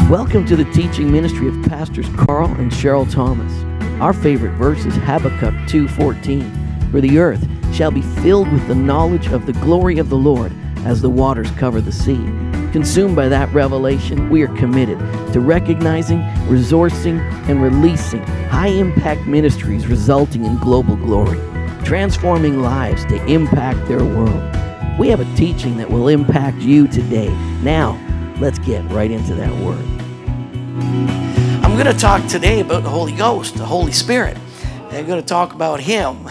Welcome to the teaching ministry of Pastors Carl and Cheryl Thomas. Our favorite verse is Habakkuk 2:14. For the earth shall be filled with the knowledge of the glory of the Lord as the waters cover the sea. Consumed by that revelation, we are committed to recognizing, resourcing, and releasing high-impact ministries resulting in global glory, transforming lives to impact their world. We have a teaching that will impact you today. Now, let's get right into that word. I'm going to talk today about the Holy Ghost, the Holy Spirit. I'm going to talk about Him.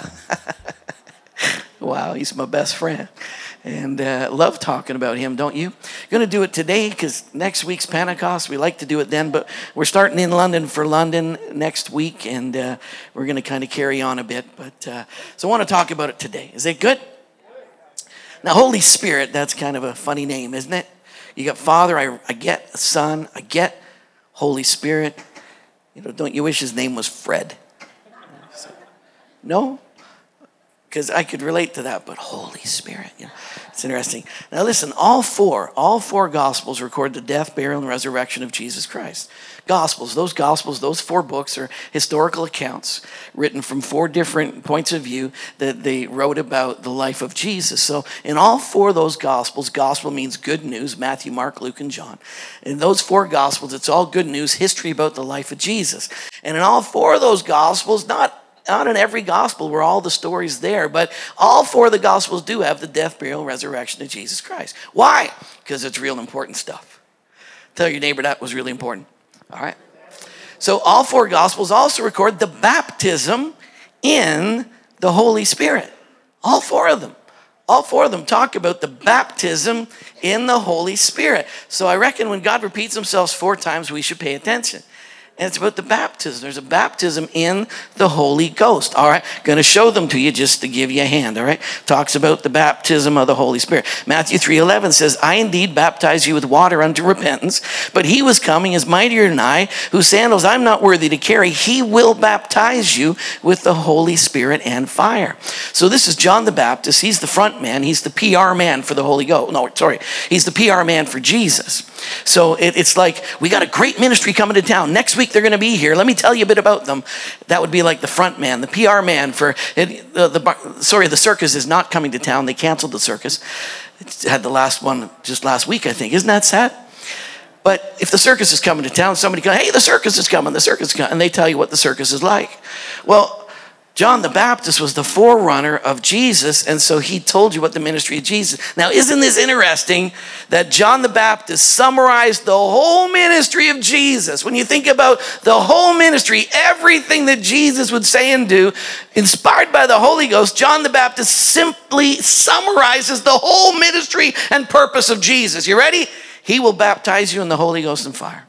Wow, He's my best friend. And love talking about Him, don't you? Going to do it today because next week's Pentecost. We like to do it then, but we're starting in London for London next week, and we're going to kind of carry on a bit. But so I want to talk about it today. Is it good? Now, Holy Spirit, that's kind of a funny name, isn't it? You got Father, I get Son, I get Holy Spirit. You know, don't you wish His name was Fred? No? Because I could relate to that, but Holy Spirit, you know, it's interesting. Now listen, all four Gospels record the death, burial, and resurrection of Jesus Christ. Gospels, those four books are historical accounts written from four different points of view that they wrote about the life of Jesus. So in all four of those Gospels, gospel means good news, Matthew, Mark, Luke, and John. In those four Gospels, it's all good news, history about the life of Jesus. And in all four of those Gospels, not in every gospel were all the stories there, but all four of the gospels do have the death, burial, and resurrection of Jesus Christ. Why? Because it's real important stuff. Tell your neighbor that was really important. All right? So all four gospels also record the baptism in the Holy Spirit. All four of them. All four of them talk about the baptism in the Holy Spirit. So I reckon when God repeats Himself 4 times, we should pay attention. And it's about the baptism. There's a baptism in the Holy Ghost. All right. Going to show them to you just to give you a hand. All right. Talks about the baptism of the Holy Spirit. Matthew 3:11 says, I indeed baptize you with water unto repentance, but He was coming is mightier than I, whose sandals I'm not worthy to carry. He will baptize you with the Holy Spirit and fire. So this is John the Baptist. He's the front man. He's the PR man for the Holy Ghost. No, sorry. He's the PR man for Jesus. So it's like, we got a great ministry coming to town. Next week, they're going to be here. Let me tell you a bit about them. That would be like the front man, the PR man for it. The circus is not coming to town. They canceled the circus. It had the last one just last week, I think. Isn't that sad? But if the circus is coming to town, somebody goes, hey, the circus is coming, and they tell you what the circus is like. Well, John the Baptist was the forerunner of Jesus, and so he told you what the ministry of Jesus. Now, isn't this interesting that John the Baptist summarized the whole ministry of Jesus? When you think about the whole ministry, everything that Jesus would say and do, inspired by the Holy Ghost, John the Baptist simply summarizes the whole ministry and purpose of Jesus. You ready? He will baptize you in the Holy Ghost and fire.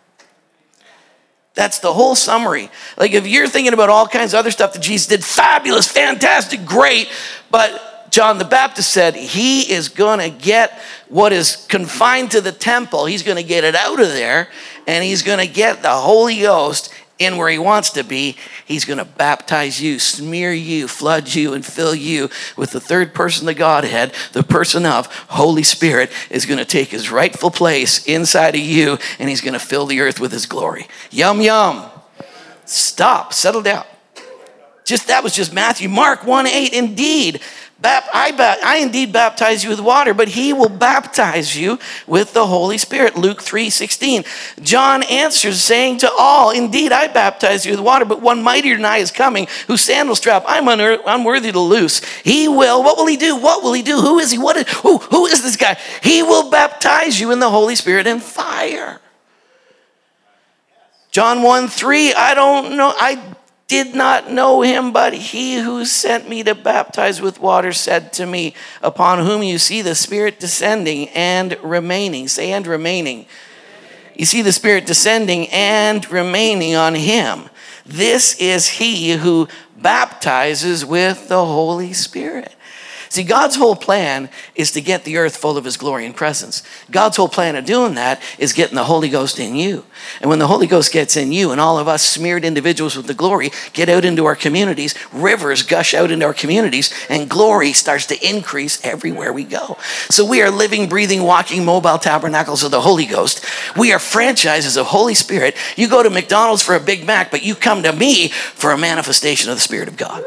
That's the whole summary. Like if you're thinking about all kinds of other stuff that Jesus did, fabulous, fantastic, great, but John the Baptist said He is going to get what is confined to the temple. He's going to get it out of there, and He's going to get the Holy Ghost in where He wants to be. He's going to baptize you, smear you, flood you, and fill you with the third person of the Godhead. The person of Holy Spirit is going to take His rightful place inside of you, and He's going to fill the earth with His glory. Yum, yum. Stop. Settle down. That was just Matthew. Mark 1:8. Indeed, I indeed baptize you with water, but He will baptize you with the Holy Spirit. Luke 3:16. John answers, saying to all, indeed, I baptize you with water, but one mightier than I is coming, whose sandal strap I'm unworthy to loose. He will, what will He do? What will He do? Who is He? Who is this guy? He will baptize you in the Holy Spirit and fire. John 1:3, I don't know, I did not know Him, but He who sent me to baptize with water said to me, upon whom you see the Spirit descending and remaining. Say, and remaining. You see the Spirit descending and remaining on Him. This is He who baptizes with the Holy Spirit. See, God's whole plan is to get the earth full of his glory and presence. God's whole plan of doing that is getting the Holy Ghost in you. And when the Holy Ghost gets in you and all of us smeared individuals with the glory get out into our communities, rivers gush out into our communities, and glory starts to increase everywhere we go. So we are living, breathing, walking, mobile tabernacles of the Holy Ghost. We are franchises of Holy Spirit. You go to McDonald's for a Big Mac, but you come to me for a manifestation of the Spirit of God.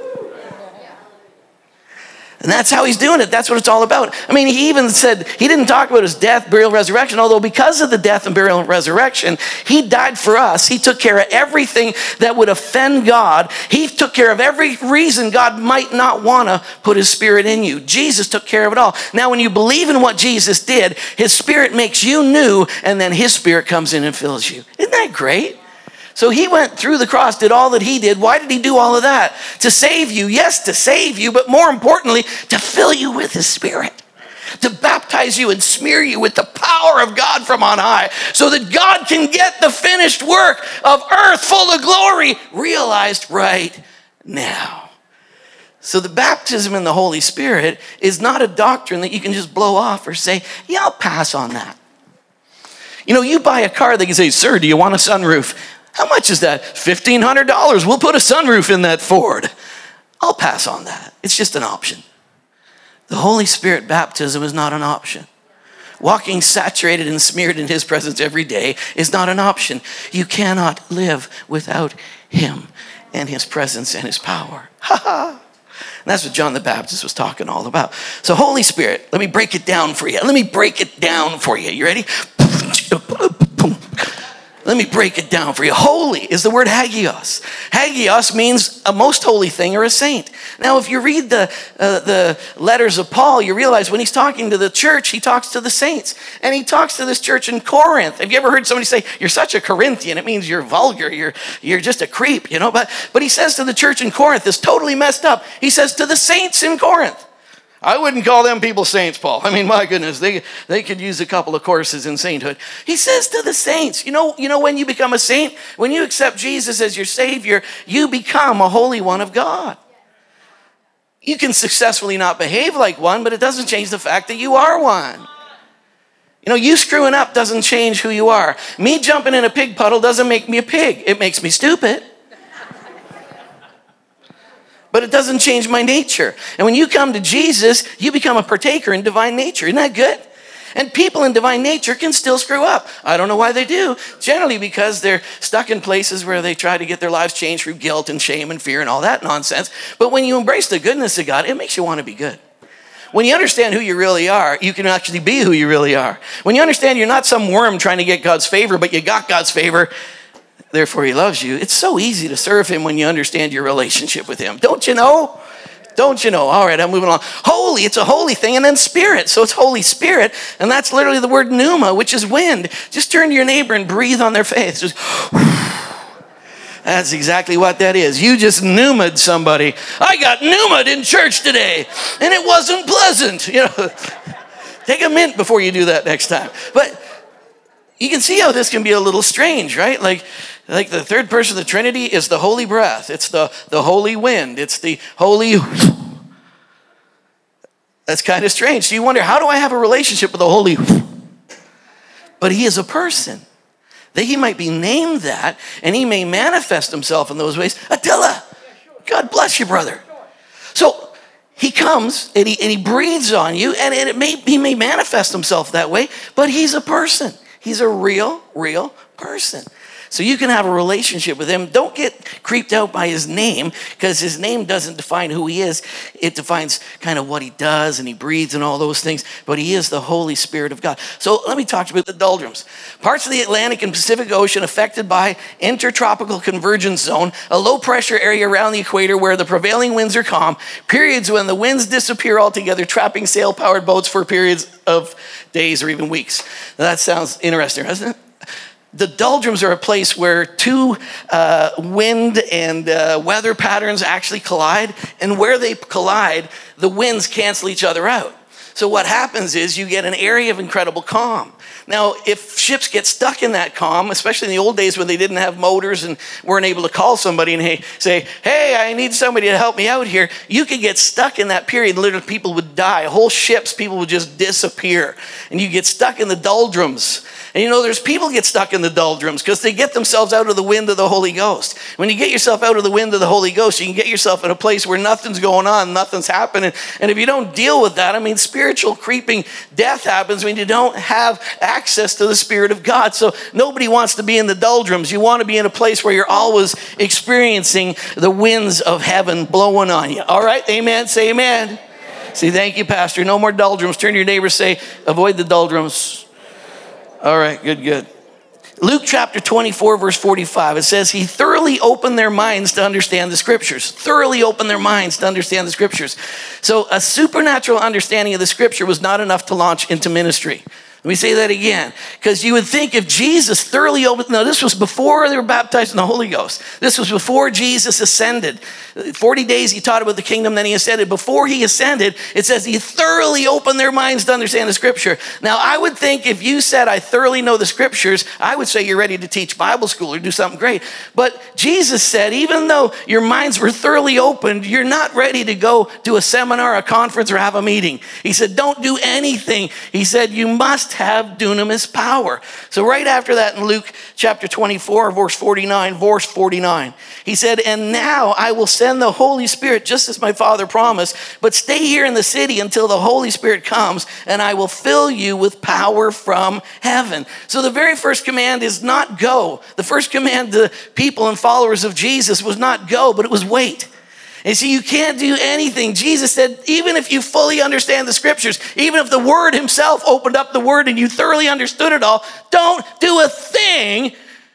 And that's how he's doing it. That's what it's all about. I mean, he even said, he didn't talk about his death, burial, resurrection, although because of the death and burial and resurrection, he died for us. He took care of everything that would offend God. He took care of every reason God might not want to put his Spirit in you. Jesus took care of it all. Now, when you believe in what Jesus did, his Spirit makes you new, and then his Spirit comes in and fills you. Isn't that great? So he went through the cross, did all that he did. Why did he do all of that? To save you. Yes, to save you, but more importantly, to fill you with his Spirit. To baptize you and smear you with the power of God from on high, so that God can get the finished work of earth full of glory realized right now. So the baptism in the Holy Spirit is not a doctrine that you can just blow off or say, yeah, I'll pass on that. You know, you buy a car, they can say, sir, do you want a sunroof? How much is that? $1,500. We'll put a sunroof in that Ford. I'll pass on that. It's just an option. The Holy Spirit baptism is not an option. Walking saturated and smeared in his presence every day is not an option. You cannot live without him and his presence and his power. And that's what John the Baptist was talking all about. So Holy Spirit, let me break it down for you. You ready? Let me break it down for you. Holy is the word hagios. Hagios means a most holy thing or a saint. Now, if you read the letters of Paul, you realize when he's talking to the church, he talks to the saints. And he talks to this church in Corinth. Have you ever heard somebody say, you're such a Corinthian? It means you're vulgar. You're just a creep, you know. But he says to the church in Corinth, it's totally messed up. He says to the saints in Corinth. I wouldn't call them people saints, Paul. I mean, my goodness, they could use a couple of courses in sainthood. He says to the saints, you know when you become a saint? When you accept Jesus as your Savior, you become a holy one of God. You can successfully not behave like one, but it doesn't change the fact that you are one. You know, you screwing up doesn't change who you are. Me jumping in a pig puddle doesn't make me a pig. It makes me stupid. But it doesn't change my nature. And when you come to Jesus, you become a partaker in divine nature. Isn't that good? And people in divine nature can still screw up. I don't know why they do. Generally because they're stuck in places where they try to get their lives changed through guilt and shame and fear and all that nonsense. But when you embrace the goodness of God, it makes you want to be good. When you understand who you really are, you can actually be who you really are. When you understand you're not some worm trying to get God's favor, but you got God's favor, therefore he loves you. It's so easy to serve him when you understand your relationship with him. Don't you know? Don't you know? All right, I'm moving on. Holy, it's a holy thing, and then Spirit. So it's Holy Spirit, and that's literally the word pneuma, which is wind. Just turn to your neighbor and breathe on their face. Just, that's exactly what that is. You just pneuma'd somebody. I got pneuma'd in church today, and it wasn't pleasant. You know, take a mint before you do that next time. But you can see how this can be a little strange, right? Like the third person of the Trinity is the holy breath. It's the holy wind. It's the holy... That's kind of strange. So you wonder, how do I have a relationship with the holy... But he is a person. That he might be named that, and he may manifest himself in those ways. Attila, God bless you, brother. So he comes, and he breathes on you, and he may manifest himself that way, but he's a person. He's a real person. So you can have a relationship with him. Don't get creeped out by his name, because his name doesn't define who he is. It defines kind of what he does, and he breathes and all those things. But he is the Holy Spirit of God. So let me talk to you about the doldrums. Parts of the Atlantic and Pacific Ocean affected by intertropical convergence zone, a low pressure area around the equator where the prevailing winds are calm, periods when the winds disappear altogether, trapping sail-powered boats for periods of days or even weeks. Now, that sounds interesting, doesn't it? The doldrums are a place where two wind and weather patterns actually collide. And where they collide, the winds cancel each other out. So what happens is you get an area of incredible calm. Now, if ships get stuck in that calm, especially in the old days when they didn't have motors and weren't able to call somebody and say, hey, I need somebody to help me out here, you could get stuck in that period. Literally, people would die. Whole ships, people would just disappear. And you get stuck in the doldrums. And there's people get stuck in the doldrums because they get themselves out of the wind of the Holy Ghost. When you get yourself out of the wind of the Holy Ghost, you can get yourself in a place where nothing's going on, nothing's happening. And if you don't deal with that, spiritual creeping death happens when you don't have access to the Spirit of God. So nobody wants to be in the doldrums. You want to be in a place where you're always experiencing the winds of heaven blowing on you. All right, amen, say amen. Amen. See, thank you, Pastor. No more doldrums. Turn to your neighbor, say, avoid the doldrums. All right, good. Luke chapter 24, verse 45, it says, he thoroughly opened their minds to understand the scriptures. Thoroughly opened their minds to understand the scriptures. So a supernatural understanding of the scripture was not enough to launch into ministry. Let me say that again, because you would think if Jesus thoroughly opened, no, this was before they were baptized in the Holy Ghost. This was before Jesus ascended. 40 days he taught about the kingdom, then he ascended. Before he ascended, it says he thoroughly opened their minds to understand the scripture. Now, I would think if you said, I thoroughly know the scriptures, I would say you're ready to teach Bible school or do something great. But Jesus said, even though your minds were thoroughly opened, you're not ready to go to a seminar, a conference, or have a meeting. He said, don't do anything. He said, you must have dunamis power. So right after that in Luke chapter 24, verse 49, he said, and now I will send the Holy Spirit just as my Father promised, but stay here in the city until the Holy Spirit comes and I will fill you with power from heaven. So the very first command is not go. The first command to people and followers of Jesus was not go, but it was wait. And see, you can't do anything. Jesus said, even if you fully understand the scriptures, even if the word himself opened up the word and you thoroughly understood it all, don't do a thing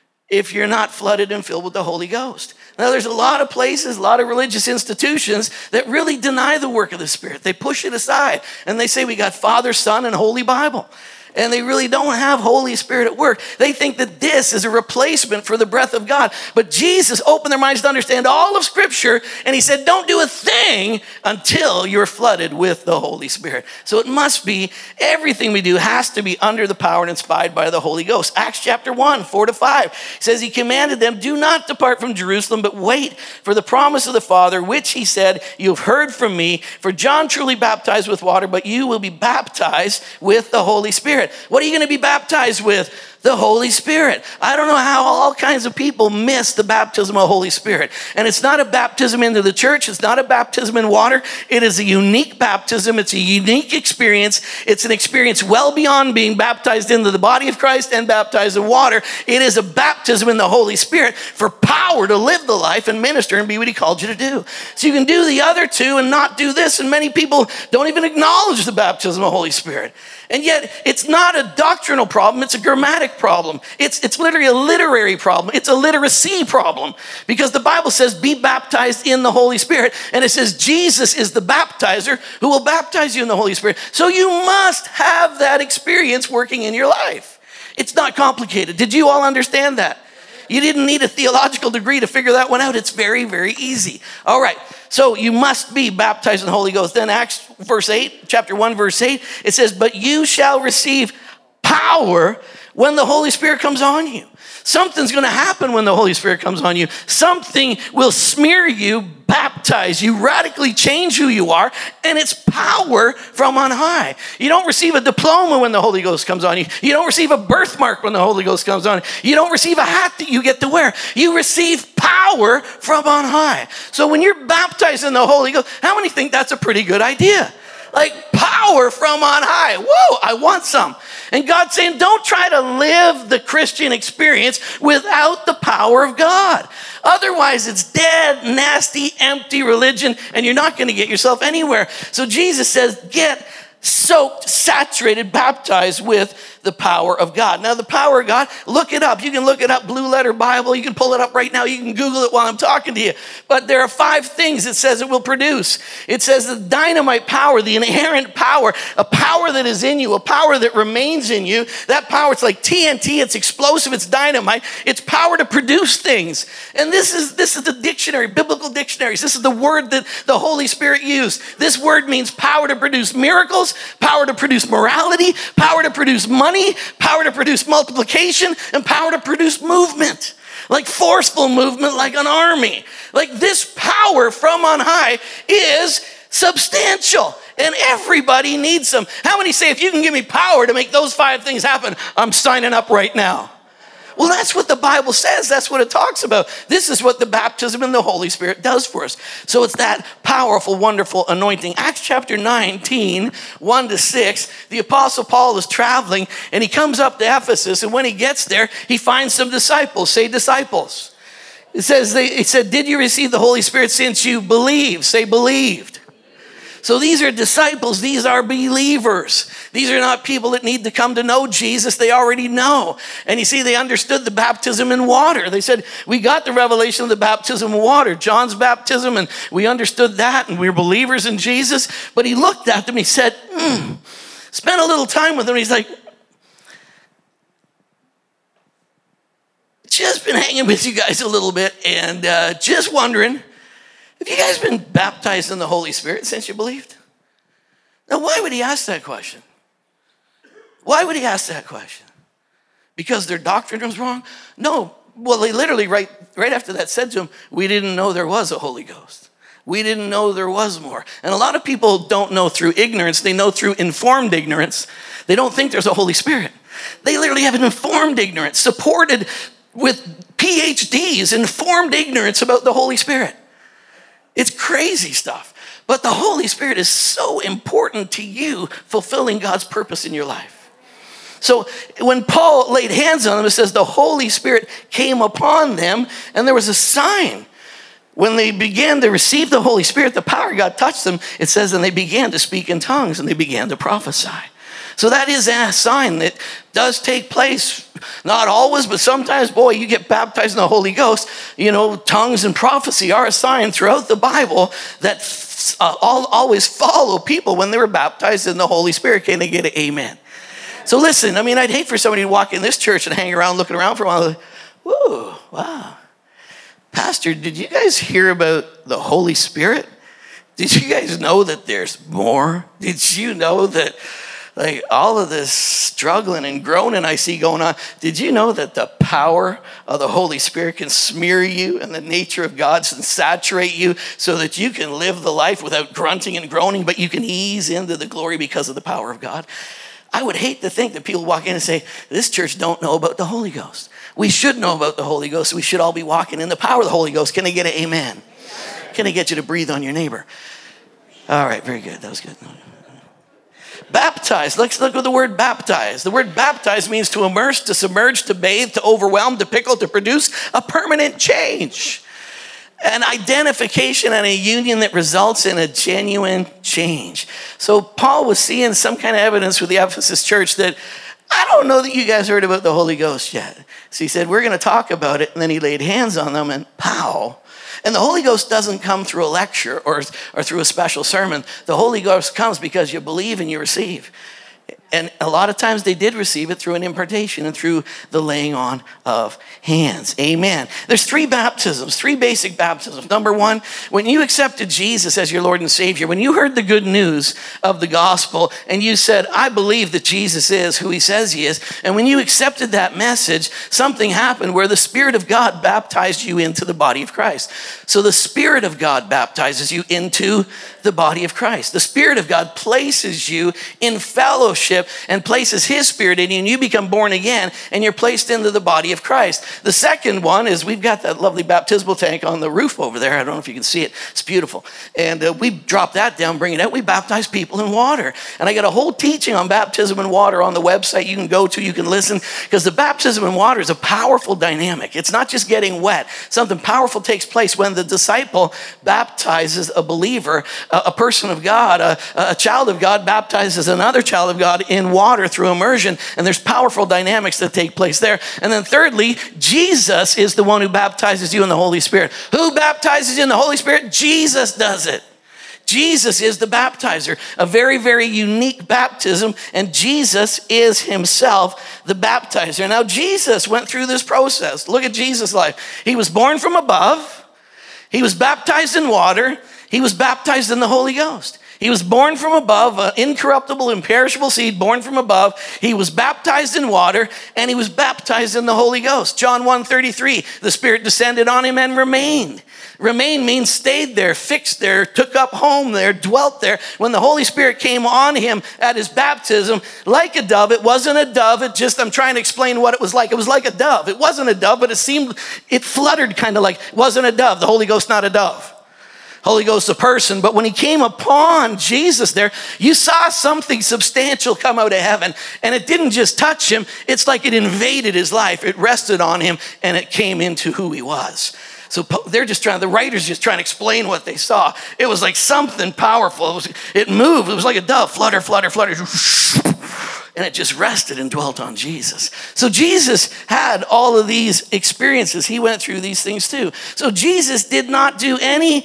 if you're not flooded and filled with the Holy Ghost. Now, there's a lot of places, a lot of religious institutions that really deny the work of the Spirit. They push it aside and they say, we got Father, Son, and Holy Bible. And they really don't have Holy Spirit at work. They think that this is a replacement for the breath of God. But Jesus opened their minds to understand all of Scripture, and he said, don't do a thing until you're flooded with the Holy Spirit. So it must be, everything we do has to be under the power and inspired by the Holy Ghost. Acts chapter 1, 4-5 says he commanded them, do not depart from Jerusalem, but wait for the promise of the Father, which he said, you've heard from me. For John truly baptized with water, but you will be baptized with the Holy Spirit. What are you going to be baptized with? The Holy Spirit. I don't know how all kinds of people miss the baptism of the Holy Spirit. And it's not a baptism into the church. It's not a baptism in water. It is a unique baptism. It's a unique experience. It's an experience well beyond being baptized into the body of Christ and baptized in water. It is a baptism in the Holy Spirit for power to live the life and minister and be what he called you to do. So you can do the other two and not do this. And many people don't even acknowledge the baptism of the Holy Spirit. And yet, it's not a doctrinal problem, it's a grammatic problem. It's literally a literary problem. It's a literacy problem. Because the Bible says, be baptized in the Holy Spirit. And it says, Jesus is the baptizer who will baptize you in the Holy Spirit. So you must have that experience working in your life. It's not complicated. Did you all understand that? You didn't need a theological degree to figure that one out. It's very, very easy. All right. So you must be baptized in the Holy Ghost. Then Acts chapter 1, verse 8, it says, but you shall receive power when the Holy Spirit comes on you. Something's going to happen when the Holy Spirit comes on you. Something will smear you, baptize you, radically change who you are, and it's power from on high. You don't receive a diploma when the Holy Ghost comes on you. You don't receive a birthmark when the Holy Ghost comes on you. You don't receive a hat that you get to wear. You receive power from on high. So when you're baptized in the Holy Ghost, how many think that's a pretty good idea? Like power from on high. Whoa, I want some. And God's saying, don't try to live the Christian experience without the power of God. Otherwise, it's dead, nasty, empty religion, and you're not going to get yourself anywhere. So Jesus says, get soaked, saturated, baptized with the power of God. Now, the power of God, look it up. You can look it up, Blue Letter Bible. You can pull it up right now. You can Google it while I'm talking to you. But there are 5 things it says it will produce. It says the dynamite power, the inherent power, a power that is in you, a power that remains in you. That power, it's like TNT. It's explosive. It's dynamite. It's power power to produce things. And this is the dictionary, biblical dictionaries. This is the word that the Holy Spirit used. This word means power to produce miracles, power to produce morality, power to produce money, power to produce multiplication, and power to produce movement. Like forceful movement, like an army. Like this power from on high is substantial. And everybody needs them. How many say, if you can give me power to make those 5 things happen, I'm signing up right now? Well, that's what the Bible says. That's what it talks about. This is what the baptism in the Holy Spirit does for us. So it's that powerful, wonderful anointing. Acts chapter 19, 1-6, the Apostle Paul is traveling and he comes up to Ephesus, and when he gets there, he finds some disciples. Say disciples. It said, did you receive the Holy Spirit since you believed? Say believed. So these are disciples. These are believers. These are not people that need to come to know Jesus. They already know. And you see, they understood the baptism in water. They said, we got the revelation of the baptism in water, John's baptism, and we understood that, and we're believers in Jesus. But he looked at them, he said, spent a little time with them. He's like, just been hanging with you guys a little bit, and just wondering, have you guys been baptized in the Holy Spirit since you believed? Now, why would he ask that question? Why would he ask that question? Because their doctrine was wrong? No. Well, they literally, right after that, said to him, we didn't know there was a Holy Ghost. We didn't know there was more. And a lot of people don't know through ignorance. They know through informed ignorance. They don't think there's a Holy Spirit. They literally have an informed ignorance, supported with PhDs, informed ignorance about the Holy Spirit. It's crazy stuff. But the Holy Spirit is so important to you fulfilling God's purpose in your life. So when Paul laid hands on them, it says the Holy Spirit came upon them, and there was a sign. When they began to receive the Holy Spirit, the power of God touched them. It says, and they began to speak in tongues, and they began to prophesy. So that is a sign that does take place. Not always, but sometimes, boy, you get baptized in the Holy Ghost. You know, tongues and prophecy are a sign throughout the Bible that always follow people when they were baptized in the Holy Spirit. Can they get an amen? So listen, I mean, I'd hate for somebody to walk in this church and hang around looking around for a while. Like, whoa, wow. Pastor, did you guys hear about the Holy Spirit? Did you guys know that there's more? Did you know that, like, all of this struggling and groaning I see going on, did you know that the power of the Holy Spirit can smear you and the nature of God can saturate you so that you can live the life without grunting and groaning, but you can ease into the glory because of the power of God? I would hate to think that people walk in and say, this church don't know about the Holy Ghost. We should know about the Holy Ghost. We should all be walking in the power of the Holy Ghost. Can I get an amen? Can I get you to breathe on your neighbor? All right, very good. That was good. Baptized. Let's look at the word baptized. The word baptized means to immerse, to submerge, to bathe, to overwhelm, to pickle, to produce a permanent change. An identification and a union that results in a genuine change. So Paul was seeing some kind of evidence with the Ephesus church that, I don't know that you guys heard about the Holy Ghost yet. So he said, we're going to talk about it. And then he laid hands on them and pow. And the Holy Ghost doesn't come through a lecture or through a special sermon. The Holy Ghost comes because you believe and you receive. And a lot of times they did receive it through an impartation and through the laying on of hands. Amen. There's 3 baptisms, 3 basic baptisms. Number 1, when you accepted Jesus as your Lord and Savior, when you heard the good news of the gospel and you said, I believe that Jesus is who he says he is. And when you accepted that message, something happened where the Spirit of God baptized you into the body of Christ. So the Spirit of God baptizes you into the body of Christ. The Spirit of God places you in fellowship and places his Spirit in you, and you become born again and you're placed into the body of Christ. The second one is we've got that lovely baptismal tank on the roof over there. I don't know if you can see it. It's beautiful. And we drop that down, bring it out. We baptize people in water. And I got a whole teaching on baptism in water on the website you can go to, you can listen, because the baptism in water is a powerful dynamic. It's not just getting wet. Something powerful takes place when the disciple baptizes a believer, a person of God, a child of God baptizes another child of God in water through immersion, and there's powerful dynamics that take place there. And then thirdly, Jesus is the one who baptizes you in the Holy Spirit. Who baptizes you in the Holy Spirit? Jesus does it. Jesus is the baptizer, a very, very unique baptism, and Jesus is himself the baptizer. Now, Jesus went through this process. Look at Jesus' life. He was born from above. He was baptized in water. He was baptized in the Holy Ghost. He was born from above, an incorruptible, imperishable seed, born from above. He was baptized in water, and he was baptized in the Holy Ghost. John 1:33, the Spirit descended on him and remained. Remain means stayed there, fixed there, took up home there, dwelt there. When the Holy Spirit came on him at his baptism, like a dove, it wasn't a dove. I'm trying to explain what it was like. It was like a dove. It wasn't a dove, but it fluttered kind of like, it wasn't a dove. The Holy Ghost, not a dove. Holy Ghost, a person. But when he came upon Jesus there, you saw something substantial come out of heaven. And it didn't just touch him. It's like it invaded his life. It rested on him and it came into who he was. So the writer's just trying to explain what they saw. It was like something powerful. It moved. It was like a dove. Flutter, flutter, flutter. And it just rested and dwelt on Jesus. So Jesus had all of these experiences. He went through these things too. So Jesus did not do any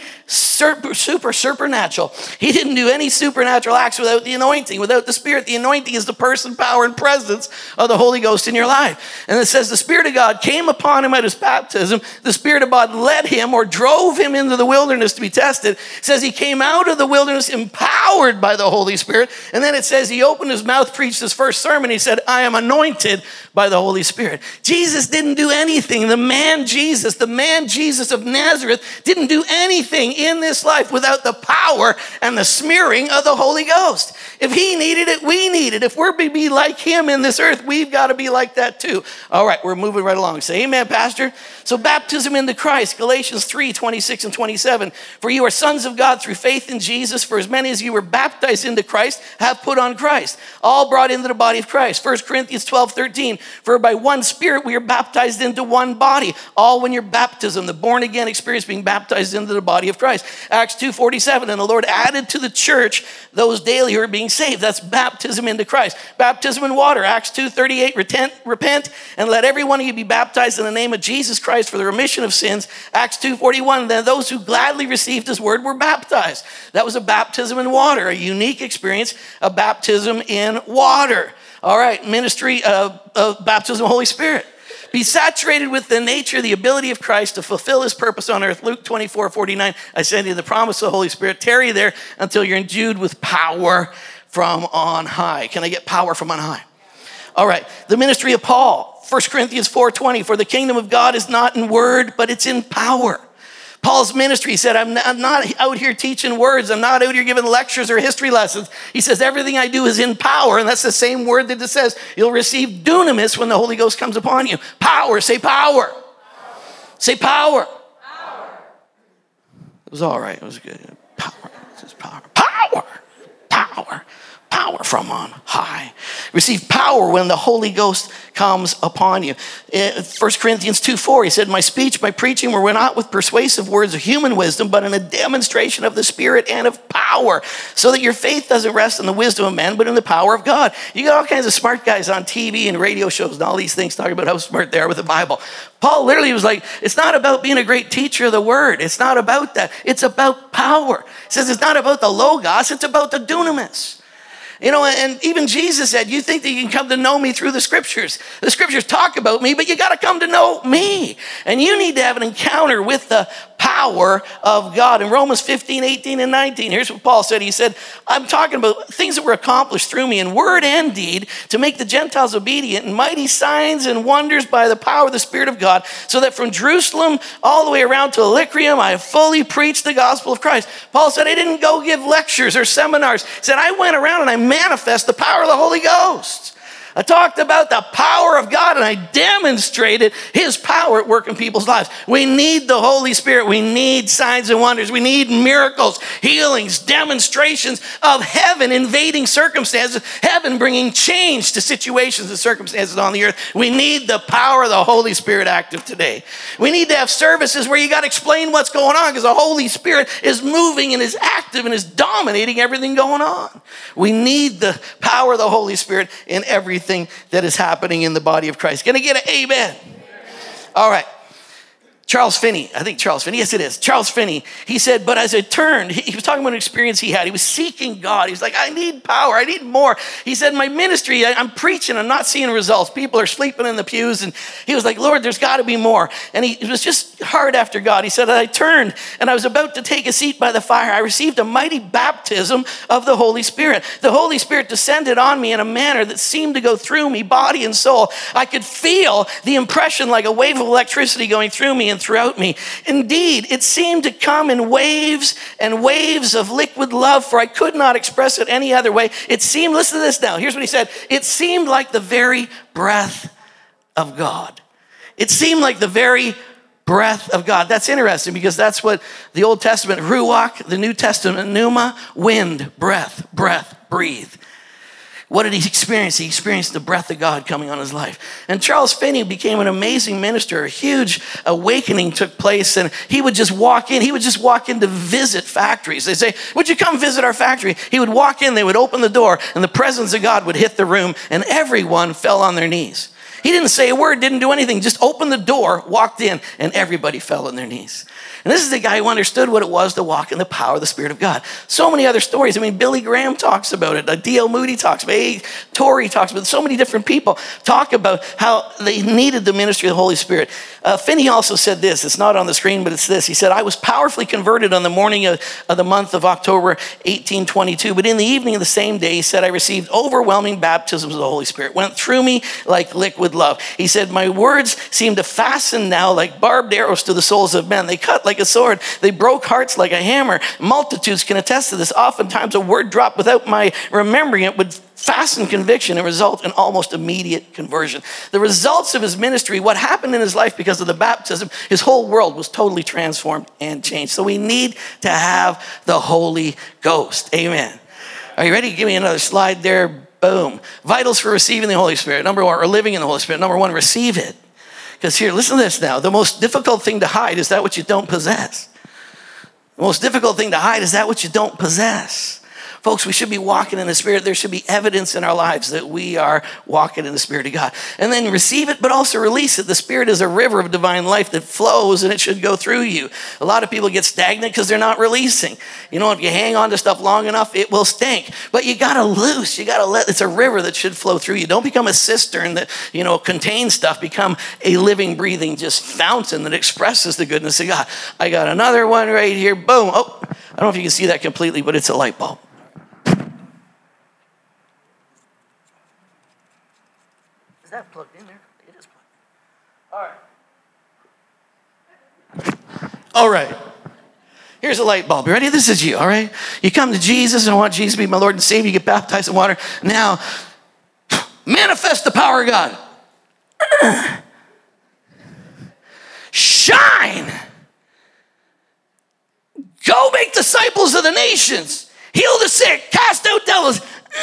supernatural. He didn't do any supernatural acts without the anointing, without the Spirit. The anointing is the person, power, and presence of the Holy Ghost in your life. And it says the Spirit of God came upon him at his baptism. The Spirit of God led him or drove him into the wilderness to be tested. It says he came out of the wilderness empowered by the Holy Spirit. And then it says he opened his mouth, preached his first sermon. He said, I am anointed by the Holy Spirit. Jesus didn't do anything. The man Jesus of Nazareth didn't do anything in this life without the power and the smearing of the Holy Ghost. If he needed it, we need it. If we're to be like him in this earth, we've got to be like that too. All right, we're moving right along. Say amen, Pastor. So baptism into Christ, Galatians 3:26 and 27. For you are sons of God through faith in Jesus. For as many as you were baptized into Christ have put on Christ. All brought into the body of Christ. 1 Corinthians 12:13. For by one Spirit we are baptized into one body. All when your baptism, the born again experience being baptized into the body of Christ. Acts 2:47. And the Lord added to the church those daily who are being saved. That's baptism into Christ. Baptism in water. Acts 2:38. Repent and let every one of you be baptized in the name of Jesus Christ for the remission of sins. Acts 2:41. Then those who gladly received his word were baptized. That was a baptism in water, a unique experience, a baptism in water. All right, ministry of baptism of the Holy Spirit. Be saturated with the nature, the ability of Christ to fulfill his purpose on earth. Luke 24:49. I send you the promise of the Holy Spirit. Tarry there until you're endued with power from on high. Can I get power from on high? All right, the ministry of Paul. 1 Corinthians 4:20. For the kingdom of God is not in word, but it's in power. Paul's ministry, he said, I'm not out here teaching words. I'm not out here giving lectures or history lessons. He says, everything I do is in power. And that's the same word that it says. You'll receive dunamis when the Holy Ghost comes upon you. Power. Say power. Power. Say power. Power. It was all right. It was good. Power. It was power. Power. Power. Power from on high. Receive power when the Holy Ghost comes upon you. 1 Corinthians 2:4, he said, my speech, my preaching were not with persuasive words of human wisdom, but in a demonstration of the Spirit and of power, so that your faith doesn't rest in the wisdom of men, but in the power of God. You got all kinds of smart guys on TV and radio shows and all these things talking about how smart they are with the Bible. Paul literally was like, it's not about being a great teacher of the word. It's not about that. It's about power. He says it's not about the logos, it's about the dunamis. You know, and even Jesus said, you think that you can come to know me through the scriptures. The scriptures talk about me, but you got to come to know me. And you need to have an encounter with the power of God. In Romans 15:18 and 19, here's what Paul said. He said, I'm talking about things that were accomplished through me in word and deed to make the Gentiles obedient and mighty signs and wonders by the power of the Spirit of God, so that from Jerusalem all the way around to Illyricum, I have fully preached the gospel of Christ. Paul said, I didn't go give lectures or seminars. He said, I went around and I manifest the power of the Holy Ghost. I talked about the power of God and I demonstrated his power at work in people's lives. We need the Holy Spirit. We need signs and wonders. We need miracles, healings, demonstrations of heaven invading circumstances, heaven bringing change to situations and circumstances on the earth. We need the power of the Holy Spirit active today. We need to have services where you got to explain what's going on, because the Holy Spirit is moving and is active and is dominating everything going on. We need the power of the Holy Spirit in everything that is happening in the body of Christ. Can I get an amen? All right. Charles Finney, I think Charles Finney, yes it is, Charles Finney, he said, but as I turned, he was talking about an experience he had. He was seeking God. He was like, I need power, I need more. He said, my ministry, I'm preaching, I'm not seeing results. People are sleeping in the pews. And he was like, Lord, there's got to be more. And it was just hard after God. He said, I turned and I was about to take a seat by the fire. I received a mighty baptism of the Holy Spirit. The Holy Spirit descended on me in a manner that seemed to go through me, body and soul. I could feel the impression like a wave of electricity going through me and throughout me. Indeed, it seemed to come in waves and waves of liquid love, for I could not express it any other way. It seemed, listen to this now, here's what he said, it seemed like the very breath of God. It seemed like the very breath of God. That's interesting because that's what the Old Testament, ruach, the New Testament, pneuma, wind, breath, breathe. What did he experience? He experienced the breath of God coming on his life. And Charles Finney became an amazing minister. A huge awakening took place, and he would just walk in. He would just walk in to visit factories. They say, would you come visit our factory? He would walk in, they would open the door, and the presence of God would hit the room, and everyone fell on their knees. He didn't say a word, didn't do anything, just opened the door, walked in, and everybody fell on their knees. And this is the guy who understood what it was to walk in the power of the Spirit of God. So many other stories. I mean, Billy Graham talks about it. D.L. Moody talks about it. Torrey talks about it. So many different people talk about how they needed the ministry of the Holy Spirit. Finney also said this. It's not on the screen, but it's this. He said, I was powerfully converted on the morning of the month of October 1822. But in the evening of the same day, he said, I received overwhelming baptisms of the Holy Spirit. Went through me like liquid love. He said, my words seem to fasten now like barbed arrows to the souls of men. They cut like a sword. They broke hearts like a hammer. Multitudes can attest to this. Oftentimes a word dropped without my remembering it would fasten conviction and result in almost immediate conversion. The results of his ministry, what happened in his life because of the baptism, his whole world was totally transformed and changed. So we need to have the Holy Ghost. Amen. Are you ready? Give me another slide there. Boom. Vitals for receiving the Holy Spirit. Number one, or living in the Holy Spirit. Number one, receive it. Because here, listen to this now. The most difficult thing to hide is that which you don't possess. The most difficult thing to hide is that which you don't possess. Folks, we should be walking in the Spirit. There should be evidence in our lives that we are walking in the Spirit of God. And then receive it, but also release it. The Spirit is a river of divine life that flows, and it should go through you. A lot of people get stagnant because they're not releasing. You know, if you hang on to stuff long enough, it will stink. But you got to loose. You got to let, it's a river that should flow through you. Don't become a cistern that, you know, contains stuff. Become a living, breathing, just fountain that expresses the goodness of God. I got another one right here. Boom. Oh, I don't know if you can see that completely, but it's a light bulb. That plugged in there? It is plugged. All right. Here's a light bulb. You ready? This is you, all right? You come to Jesus and I want Jesus to be my Lord and Savior. You get baptized in water. Now, manifest the power of God. Shine. Go make disciples of the nations. Heal the sick. Cast out devils.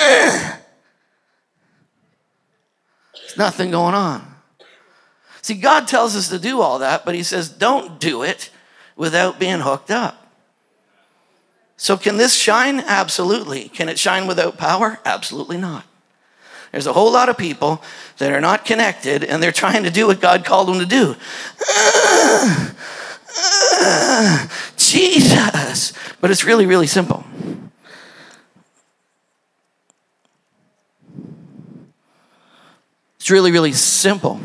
Nothing going on. See, God tells us to do all that, but he says don't do it without being hooked up. So can this shine? Absolutely. Can it shine without power? Absolutely not. There's a whole lot of people that are not connected and they're trying to do what God called them to do. Jesus. But it's really, really simple. It's really, really simple.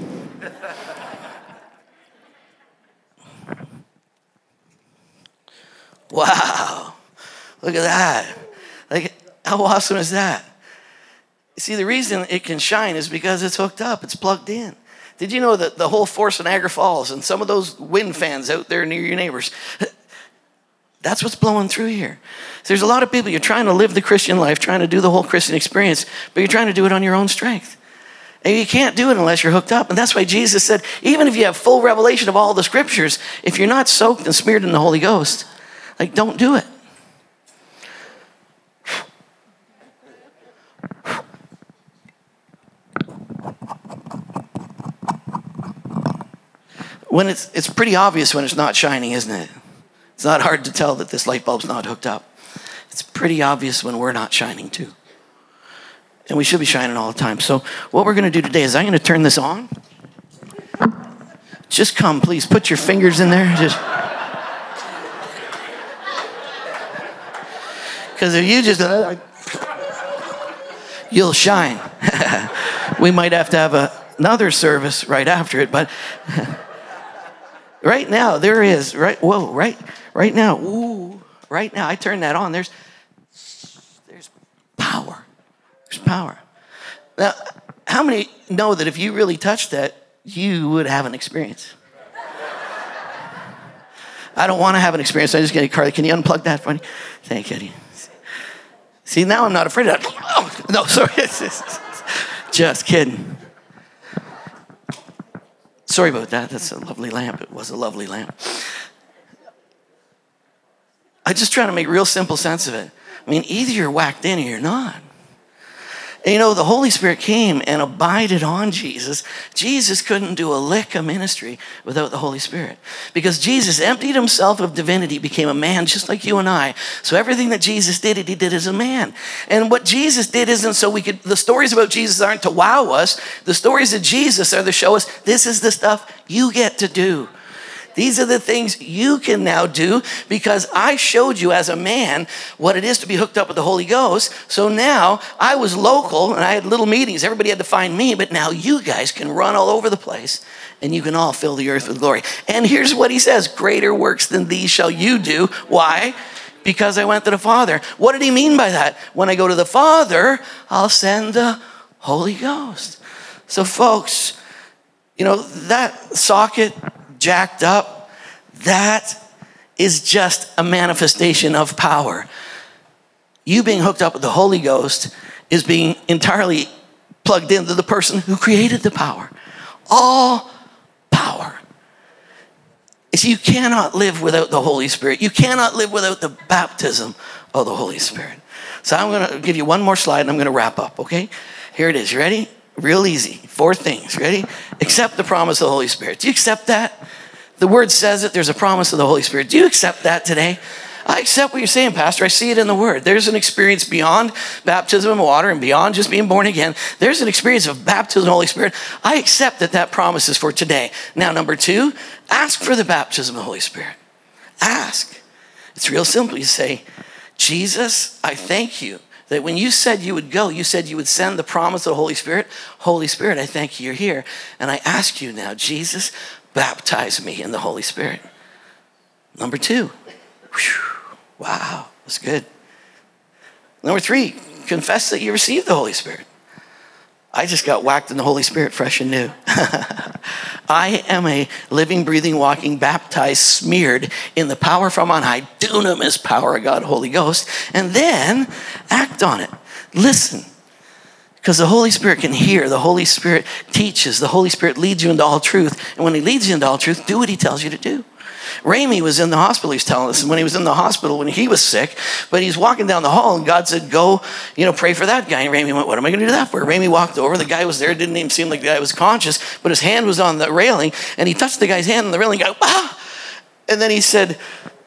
Wow. Look at that. Like, how awesome is that? See, the reason it can shine is because it's hooked up. It's plugged in. Did you know that the whole force of Niagara Falls and some of those wind fans out there near your neighbors, that's what's blowing through here. So there's a lot of people, you're trying to live the Christian life, trying to do the whole Christian experience, but you're trying to do it on your own strength. And you can't do it unless you're hooked up. And that's why Jesus said, even if you have full revelation of all the scriptures, if you're not soaked and smeared in the Holy Ghost, like, don't do it. When it's pretty obvious when it's not shining, isn't it? It's not hard to tell that this light bulb's not hooked up. It's pretty obvious when we're not shining too. And we should be shining all the time. So what we're going to do today is I'm going to turn this on. Just come, please. Put your fingers in there. Just. Because if you just, you'll shine. We might have to have another service right after it, but right now there is, right now, right now, I turn that on, there's power. There's power. Now, how many know that if you really touched that, you would have an experience? I don't want to have an experience. I'm just going to, Carly, can you unplug that for me? Thank you. See, now I'm not afraid of that. Oh, no, sorry. Just kidding. Sorry about that. That's a lovely lamp. It was a lovely lamp. I just try to make real simple sense of it. I mean, either you're whacked in or you're not. And you know, the Holy Spirit came and abided on Jesus. Jesus couldn't do a lick of ministry without the Holy Spirit. Because Jesus emptied himself of divinity, became a man just like you and I. So everything that Jesus did, he did as a man. And what Jesus did isn't so we could, the stories about Jesus aren't to wow us. The stories of Jesus are to show us this is the stuff you get to do. These are the things you can now do because I showed you as a man what it is to be hooked up with the Holy Ghost. So now I was local and I had little meetings. Everybody had to find me, but now you guys can run all over the place and you can all fill the earth with glory. And here's what he says, greater works than these shall you do. Why? Because I went to the Father. What did he mean by that? When I go to the Father, I'll send the Holy Ghost. So folks, you know, that socket jacked up, that is just a manifestation of power. You being hooked up with the Holy Ghost is being entirely plugged into the person who created the power. All power. You see, you cannot live without the Holy Spirit. You cannot live without the baptism of the Holy Spirit. So I'm going to give you one more slide and I'm going to wrap up, okay? Here it is. You ready? Real easy. 4 things. Ready? Accept the promise of the Holy Spirit. Do you accept that? The word says it. There's a promise of the Holy Spirit. Do you accept that today? I accept what you're saying, Pastor. I see it in the word. There's an experience beyond baptism in water and beyond just being born again. There's an experience of baptism in the Holy Spirit. I accept that that promise is for today. Now, number 2, ask for the baptism of the Holy Spirit. Ask. It's real simple. You say, Jesus, I thank you that when you said you would go, you said you would send the promise of the Holy Spirit. Holy Spirit, I thank you you're here. And I ask you now, Jesus, baptize me in the Holy Spirit. Number 2. Whew, wow, that's good. Number 3, confess that you received the Holy Spirit. I just got whacked in the Holy Spirit fresh and new. I am a living, breathing, walking, baptized, smeared in the power from on high, dunamis power of God, Holy Ghost, and then act on it. Listen, because the Holy Spirit can hear. The Holy Spirit teaches. The Holy Spirit leads you into all truth. And when he leads you into all truth, do what he tells you to do. Ramey was in the hospital, he's telling us, and when he was in the hospital, when he was sick, but he's walking down the hall, and God said, go, pray for that guy. And Ramey went, what am I going to do that for? Ramey walked over, the guy was there, it didn't even seem like the guy was conscious, but his hand was on the railing, and he touched the guy's hand on the railing, and and then he said,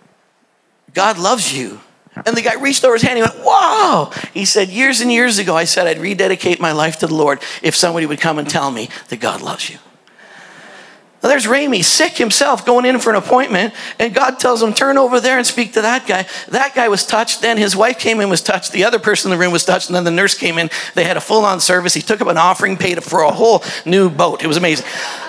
God loves you. And the guy reached over his hand, he went, wow. He said, years and years ago, I said I'd rededicate my life to the Lord if somebody would come and tell me that God loves you. Now there's Ramey, sick himself, going in for an appointment, and God tells him, turn over there and speak to that guy. That guy was touched, then his wife came in, was touched, the other person in the room was touched, and then the nurse came in. They had a full-on service. He took up an offering, paid for a whole new boat. It was amazing.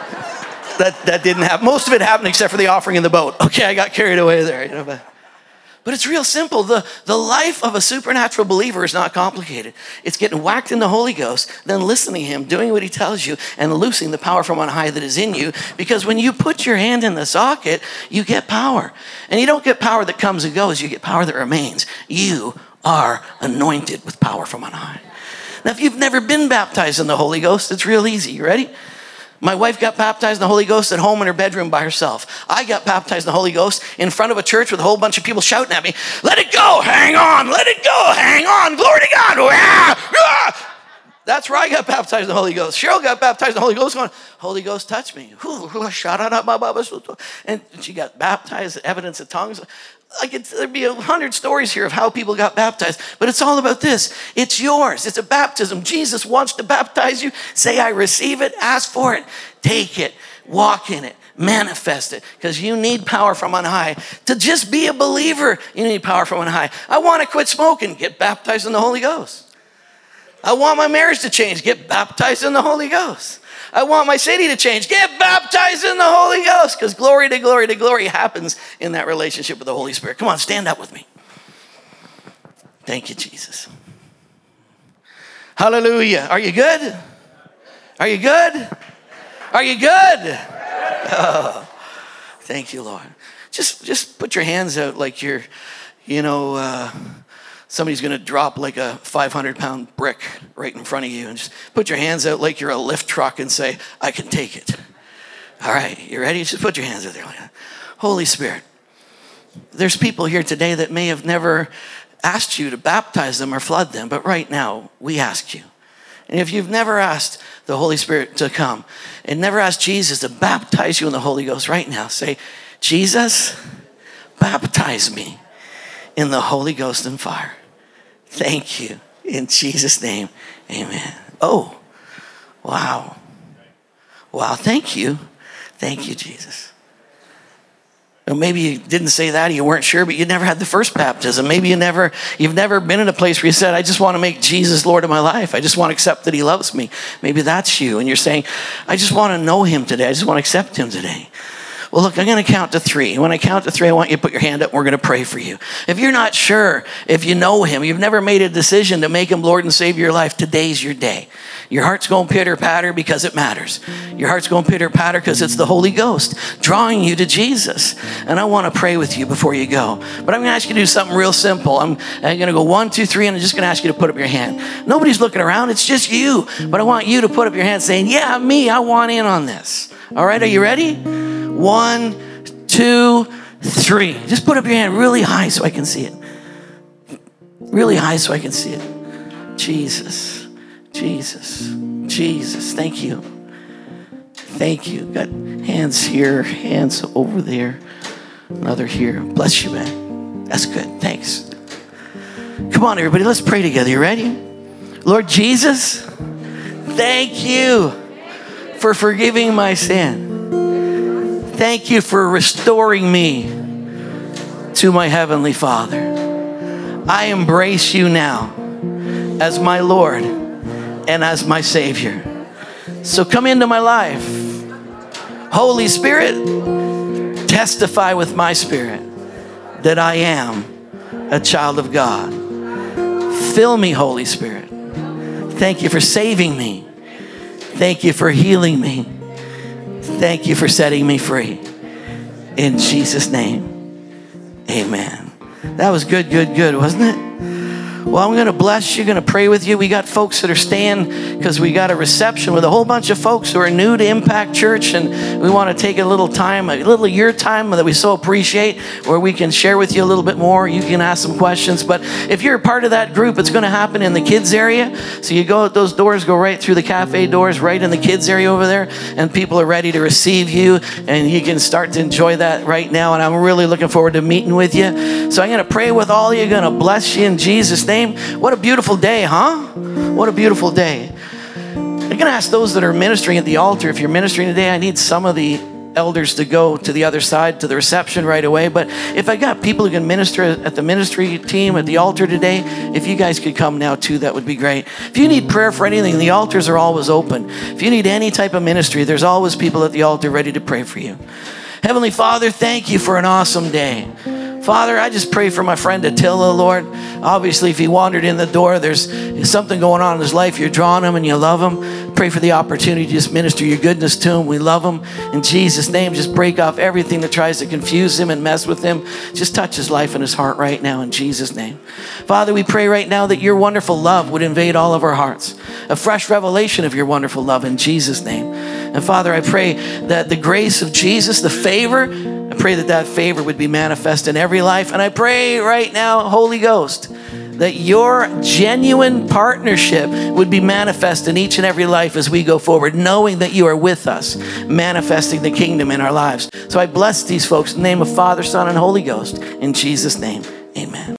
That didn't happen. Most of it happened except for the offering in the boat. Okay, I got carried away there. But it's real simple. The life of a supernatural believer is not complicated. It's getting whacked in the Holy Ghost, then listening to him, doing what he tells you, and loosing the power from on high that is in you. Because when you put your hand in the socket, you get power. And you don't get power that comes and goes. You get power that remains. You are anointed with power from on high. Now, if you've never been baptized in the Holy Ghost, it's real easy. You ready? My wife got baptized in the Holy Ghost at home in her bedroom by herself. I got baptized in the Holy Ghost in front of a church with a whole bunch of people shouting at me, let it go, hang on, let it go, hang on, glory to God. That's where I got baptized in the Holy Ghost. Cheryl got baptized in the Holy Ghost going, Holy Ghost, touch me. And she got baptized, evidence of tongues. There'd be 100 stories here of how people got baptized, but it's all about this. It's yours. It's a baptism. Jesus wants to baptize you. Say, I receive it. Ask for it. Take it. Walk in it. Manifest it, because you need power from on high. To just be a believer, you need power from on high. I want to quit smoking. Get baptized in the Holy Ghost. I want my marriage to change. Get baptized in the Holy Ghost. I want my city to change. Get baptized in the Holy Ghost, because glory to glory to glory happens in that relationship with the Holy Spirit. Come on, stand up with me. Thank you, Jesus. Hallelujah. Are you good? Are you good? Are you good? Oh, thank you, Lord. Just put your hands out like you're, somebody's going to drop like a 500-pound brick right in front of you, and just put your hands out like you're a lift truck and say, I can take it. All right, you ready? Just put your hands out there like that. Holy Spirit, there's people here today that may have never asked you to baptize them or flood them, but right now we ask you. And if you've never asked the Holy Spirit to come and never asked Jesus to baptize you in the Holy Ghost right now, say, Jesus, baptize me in the Holy Ghost and fire. Thank you. In Jesus' name, amen. Oh, wow. Wow, thank you. Thank you, Jesus. Well, maybe you didn't say that, or you weren't sure, but you never had the first baptism. Maybe you've never been in a place where you said, I just want to make Jesus Lord of my life. I just want to accept that he loves me. Maybe that's you. And you're saying, I just want to know him today. I just want to accept him today. Well, look, I'm going to count to 3. When I count to 3, I want you to put your hand up and we're going to pray for you. If you're not sure, if you know him, you've never made a decision to make him Lord and Savior of your life, today's your day. Your heart's going pitter-patter because it matters. Your heart's going pitter-patter because it's the Holy Ghost drawing you to Jesus. And I want to pray with you before you go. But I'm going to ask you to do something real simple. I'm going to go 1, 2, 3, and I'm just going to ask you to put up your hand. Nobody's looking around. It's just you. But I want you to put up your hand saying, yeah, me, I want in on this. All right, are you ready? 1, 2, 3. Just put up your hand really high so I can see it. Really high so I can see it. Jesus, Jesus, Jesus. Thank you. Thank you. Got hands here, hands over there, another here. Bless you, man. That's good. Thanks. Come on, everybody. Let's pray together. You ready? Lord Jesus, thank you for forgiving my sin. Thank you for restoring me to my Heavenly Father. I embrace you now as my Lord and as my Savior. So come into my life. Holy Spirit, testify with my spirit that I am a child of God. Fill me, Holy Spirit. Thank you for saving me. Thank you for healing me. Thank you for setting me free. In Jesus' name, amen. That was good, wasn't it? Well, I'm going to bless you, going to pray with you. We got folks that are staying because we got a reception with a whole bunch of folks who are new to Impact Church, and we want to take a little time, a little of your time that we so appreciate, where we can share with you a little bit more. You can ask some questions, but if you're a part of that group, it's going to happen in the kids area. So you go, those doors go right through the cafe doors, right in the kids area over there, and people are ready to receive you, and you can start to enjoy that right now, and I'm really looking forward to meeting with you. So I'm going to pray with all of you, going to bless you in Jesus' name. What a beautiful day, huh? What a beautiful day. I'm going to ask those that are ministering at the altar, if you're ministering today, I need some of the elders to go to the other side, to the reception right away. But if I got people who can minister at the ministry team at the altar today, if you guys could come now too, that would be great. If you need prayer for anything, the altars are always open. If you need any type of ministry, there's always people at the altar ready to pray for you. Heavenly Father, thank you for an awesome day. Father, I just pray for my friend Attila, Lord. Obviously, if he wandered in the door, there's something going on in his life. You're drawing him and you love him. Pray for the opportunity to just minister your goodness to him. We love him. In Jesus' name, just break off everything that tries to confuse him and mess with him. Just touch his life and his heart right now in Jesus' name. Father, we pray right now that your wonderful love would invade all of our hearts. A fresh revelation of your wonderful love in Jesus' name. And Father, I pray that the grace of Jesus, the favor, I pray that that favor would be manifest in every life. And I pray right now, Holy Ghost, that your genuine partnership would be manifest in each and every life as we go forward, knowing that you are with us, manifesting the kingdom in our lives. So I bless these folks in the name of Father, Son, and Holy Ghost. In Jesus' name, amen.